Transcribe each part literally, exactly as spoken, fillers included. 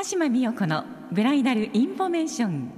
島美代子のブライダルインフォメーション。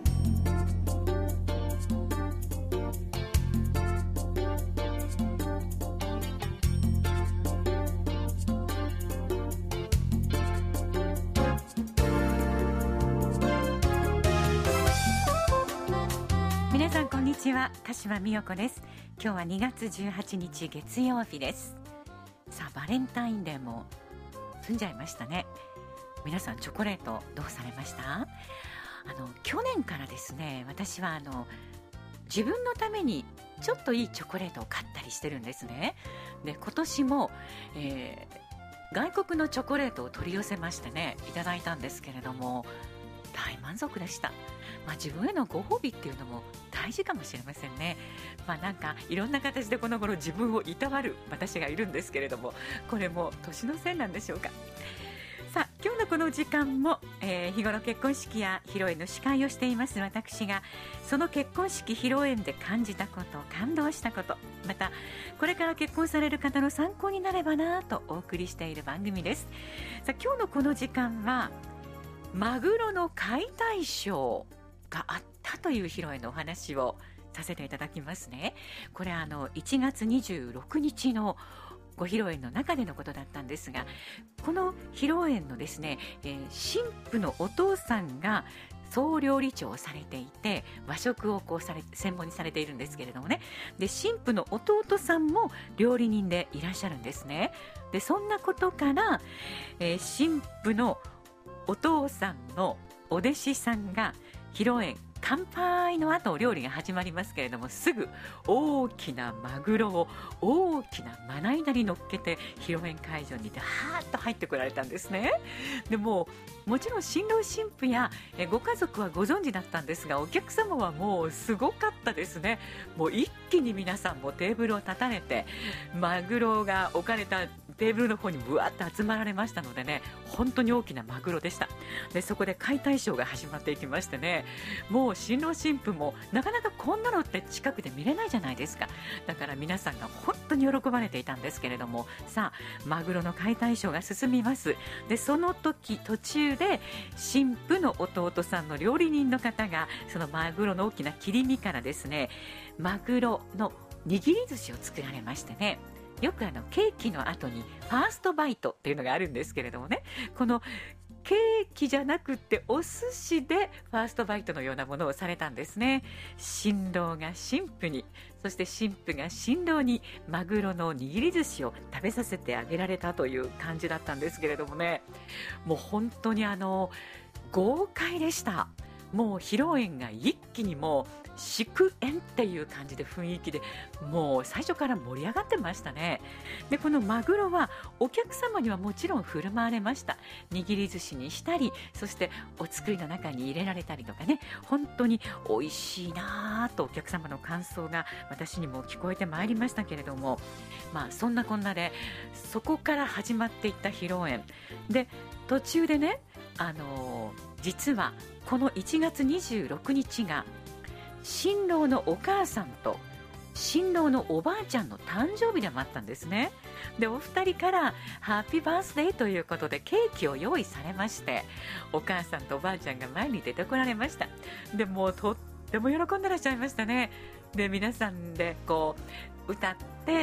皆さんこんにちは、鹿島美代子です。今日はにがつじゅうはちにち月曜日です。さあバレンタインデーも済んじゃいましたね。皆さんチョコレートどうされました？あの去年からですね、私はあの自分のためにちょっといいチョコレートを買ったりしてるんですね。で今年も、えー、外国のチョコレートを取り寄せましてね、いただいたんですけれども大満足でした。まあ、自分へのご褒美っていうのも大事かもしれませんね。まあ、なんかいろんな形でこの頃自分をいたわる私がいるんですけれども、これも年のせいなんでしょうか。さあ今日のこの時間も、えー、日頃結婚式や披露宴の司会をしています私が、その結婚式披露宴で感じたこと、感動したこと、またこれから結婚される方の参考になればなとお送りしている番組です。さあ今日のこの時間はマグロの解体ショーがあったという披露宴のお話をさせていただきますね。これあのいちがつにじゅうろくにちのご披露宴の中でのことだったんですが、この披露宴のですね、えー、新婦のお父さんが総料理長をされていて、和食をこうされ専門にされているんですけれどもね、で新婦の弟さんも料理人でいらっしゃるんですね。でそんなことから、えー、新婦のお父さんのお弟子さんが披露宴乾杯の後料理が始まりますけれども、すぐ大きなマグロを大きなまな板に乗っけて披露宴会場にダーッと入ってこられたんですね。でももちろん新郎新婦やえご家族はご存知だったんですが、お客様はもうすごかったですね。もう一気に皆さんもテーブルを立たれてマグロが置かれたテーブルの方にぶわっと集まられましたのでね、本当に大きなマグロでした。でそこで解体ショーが始まっていきましてね、もう新郎新婦もなかなかこんなのって近くで見れないじゃないですか。だから皆さんが本当に喜ばれていたんですけれども、さあマグロの解体ショーが進みます。でその時途中で新婦の弟さんの料理人の方がそのマグロの大きな切り身からですね、マグロの握り寿司を作られましてね、よくあのケーキの後にファーストバイトっていうのがあるんですけれどもね、このケーキじゃなくてお寿司でファーストバイトのようなものをされたんですね。新郎が新婦に、そして新婦が新郎にマグロの握り寿司を食べさせてあげられたという感じだったんですけれどもね、もう本当にあの豪快でした。もう披露宴が一気にもう祝宴っていう感じで雰囲気でもう最初から盛り上がってましたね。でこのマグロはお客様にはもちろん振る舞われました。握り寿司にしたり、そしてお作りの中に入れられたりとかね、本当に美味しいなとお客様の感想が私にも聞こえてまいりましたけれども、まあそんなこんなでそこから始まっていった披露宴で、途中でね、あのー、実はこのいちがつにじゅうろくにちが新郎のお母さんと新郎のおばあちゃんの誕生日でもあったんですね。でお二人からハッピーバースデーということでケーキを用意されまして、お母さんとおばあちゃんが前に出てこられました。でもうとっても喜んでらっしゃいましたね。で皆さんでこう歌って、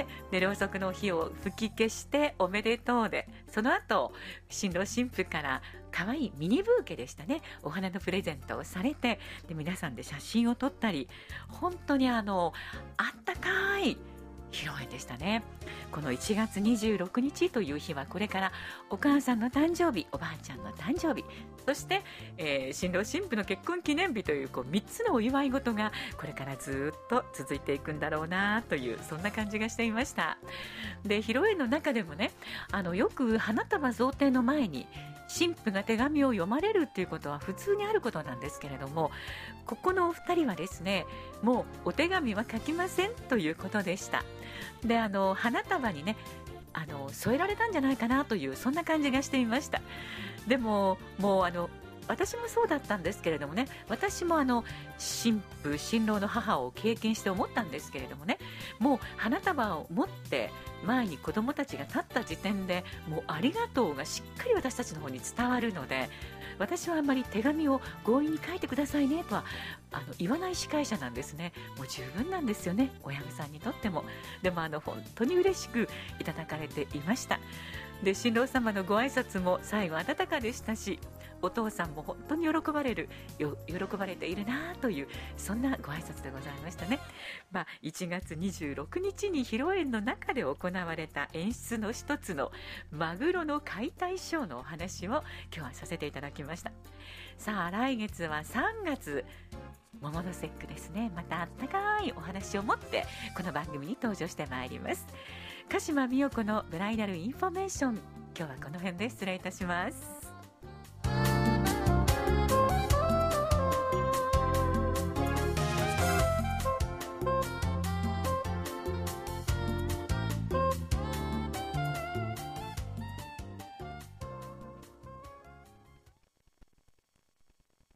でろうそくの火を吹き消しておめでとうで、その後新郎新婦から可愛いミニブーケでしたね、お花のプレゼントをされて、で皆さんで写真を撮ったり、本当にあのあったかい披露宴でしたね。このいちがつにじゅうろくにちという日はこれからお母さんの誕生日、おばあちゃんの誕生日、そして、えー、新郎新婦の結婚記念日という、こうみっつのお祝い事がこれからずっと続いていくんだろうなという、そんな感じがしていました。で披露宴の中でもね、あのよく花束贈呈の前に新婦が手紙を読まれるっていうことは普通にあることなんですけれども、ここのお二人はですね、もうお手紙は書きませんということでした。であの花束にね、あの添えられたんじゃないかなという、そんな感じがしていました。でももうあの私もそうだったんですけれどもね、私もあの新婦新郎の母を経験して思ったんですけれどもね、もう花束を持って前に子どもたちが立った時点でもうありがとうがしっかり私たちの方に伝わるので、 私はあんまり手紙を強引に書いてくださいねとはあの言わない司会者なんですね。もう十分なんですよね、親御さんにとっても。でもあの本当に嬉しくいただかれていました。で新郎様のご挨拶も最後温かでしたし、お父さんも本当に喜ばれるよ喜ばれているなという、そんなご挨拶でございましたね。まあ、いちがつにじゅうろくにちに披露宴の中で行われた演出の一つのマグロの解体ショーのお話を今日はさせていただきました。さあ来月はさんがつ、桃の節句ですね。またあったかいお話を持ってこの番組に登場してまいります。鹿島美代子のブライダルインフォメーション、今日はこの辺で失礼いたします。